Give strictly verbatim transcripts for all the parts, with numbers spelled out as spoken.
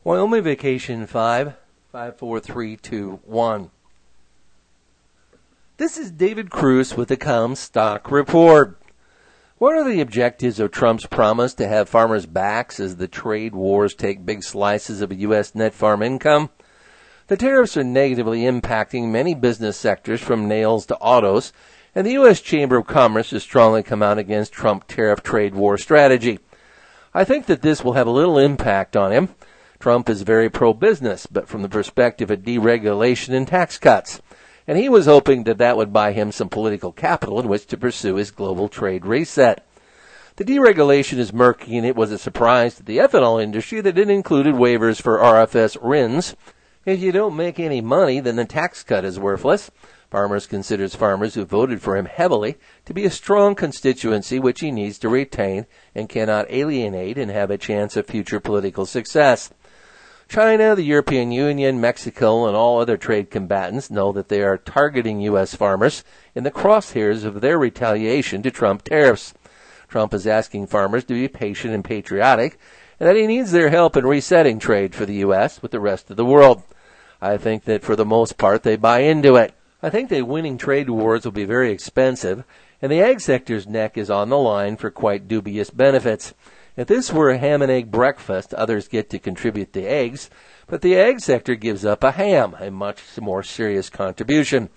Wyoming Vacation five, five four three two one. This is David Cruz with the Comstock Report. What are the objectives of Trump's promise to have farmers' backs as the trade wars take big slices of U S net farm income? The tariffs are negatively impacting many business sectors from nails to autos, and the U S Chamber of Commerce has strongly come out against Trump tariff trade war strategy. I think that this will have a little impact on him. Trump is very pro-business, but from the perspective of deregulation and tax cuts. And he was hoping that that would buy him some political capital in which to pursue his global trade reset. The deregulation is murky, and it was a surprise to the ethanol industry that it included waivers for R F S R I Ns. If you don't make any money, then the tax cut is worthless. Farmers considers farmers who voted for him heavily to be a strong constituency which he needs to retain and cannot alienate and have a chance of future political success. China, the European Union, Mexico, and all other trade combatants know that they are targeting U S farmers in the crosshairs of their retaliation to Trump tariffs. Trump is asking farmers to be patient and patriotic, and that he needs their help in resetting trade for the U S with the rest of the world. I think that for the most part they buy into it. I think that winning trade wars will be very expensive, and the ag sector's neck is on the line for quite dubious benefits. If this were a ham and egg breakfast, others get to contribute the eggs, but the ag sector gives up a ham, a much more serious contribution.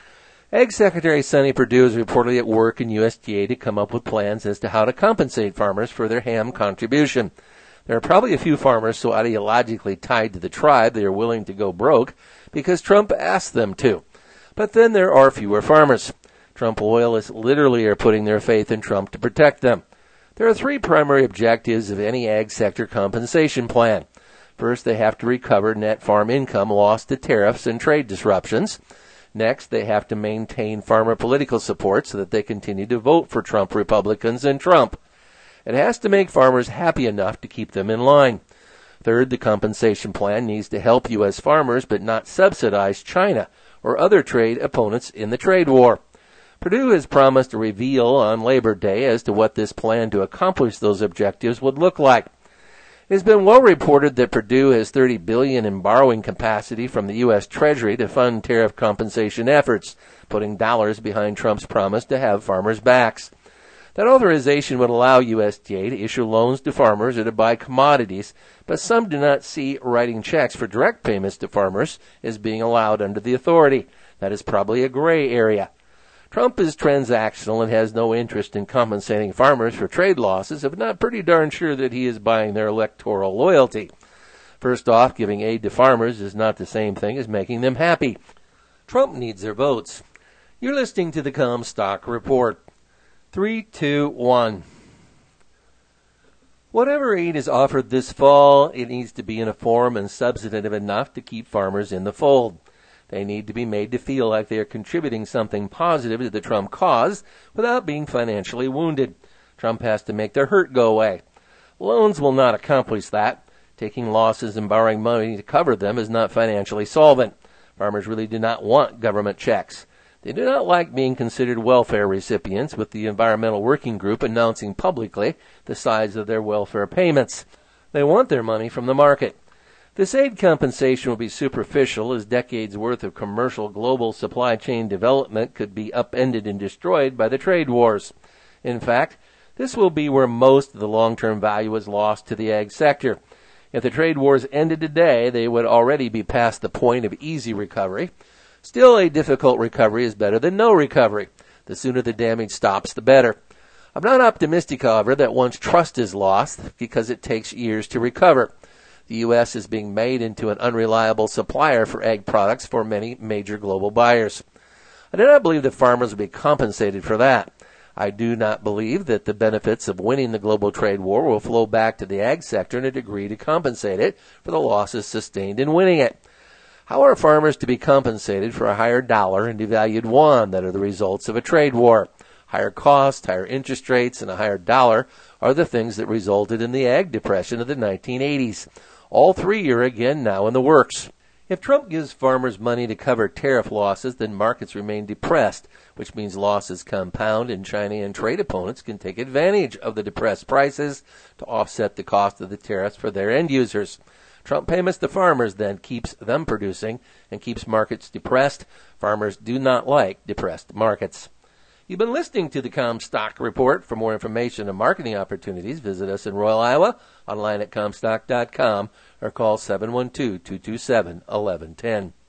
Ag Secretary Sonny Perdue is reportedly at work in U S D A to come up with plans as to how to compensate farmers for their ham contribution. There are probably a few farmers so ideologically tied to the tribe they are willing to go broke because Trump asked them to. But then there are fewer farmers. Trump loyalists literally are putting their faith in Trump to protect them. There are three primary objectives of any ag sector compensation plan. First, they have to recover net farm income lost to tariffs and trade disruptions. Next, they have to maintain farmer political support so that they continue to vote for Trump Republicans and Trump. It has to make farmers happy enough to keep them in line. Third, the compensation plan needs to help U S farmers but not subsidize China or other trade opponents in the trade war. Perdue has promised a reveal on Labor Day as to what this plan to accomplish those objectives would look like. It has been well reported that Perdue has thirty billion dollars in borrowing capacity from the U S Treasury to fund tariff compensation efforts, putting dollars behind Trump's promise to have farmers' backs. That authorization would allow U S D A to issue loans to farmers or to buy commodities, but some do not see writing checks for direct payments to farmers as being allowed under the authority. That is probably a gray area. Trump is transactional and has no interest in compensating farmers for trade losses, if not pretty darn sure that he is buying their electoral loyalty. First off, giving aid to farmers is not the same thing as making them happy. Trump needs their votes. You're listening to the Comstock Report. Three, two, one. Whatever aid is offered this fall, it needs to be in a form and substantive enough to keep farmers in the fold. They need to be made to feel like they are contributing something positive to the Trump cause without being financially wounded. Trump has to make their hurt go away. Loans will not accomplish that. Taking losses and borrowing money to cover them is not financially solvent. Farmers really do not want government checks. They do not like being considered welfare recipients, with the Environmental Working Group announcing publicly the size of their welfare payments. They want their money from the market. This aid compensation will be superficial, as decades' worth of commercial global supply chain development could be upended and destroyed by the trade wars. In fact, this will be where most of the long-term value is lost to the ag sector. If the trade wars ended today, they would already be past the point of easy recovery. Still, a difficult recovery is better than no recovery. The sooner the damage stops, the better. I'm not optimistic, however, that once trust is lost, because it takes years to recover. The U S is being made into an unreliable supplier for ag products for many major global buyers. I do not believe that farmers will be compensated for that. I do not believe that the benefits of winning the global trade war will flow back to the ag sector in a degree to compensate it for the losses sustained in winning it. How are farmers to be compensated for a higher dollar and devalued yuan that are the results of a trade war? Higher costs, higher interest rates, and a higher dollar are the things that resulted in the ag depression of the nineteen eighties. All three are again now in the works. If Trump gives farmers money to cover tariff losses, then markets remain depressed, which means losses compound and China and trade opponents can take advantage of the depressed prices to offset the cost of the tariffs for their end users. Trump payments to farmers then keeps them producing and keeps markets depressed. Farmers do not like depressed markets. You've been listening to the Comstock Report. For more information on marketing opportunities, visit us in Royal, Iowa, online at comstock dot com, or call seven one two, two two seven, one one one zero.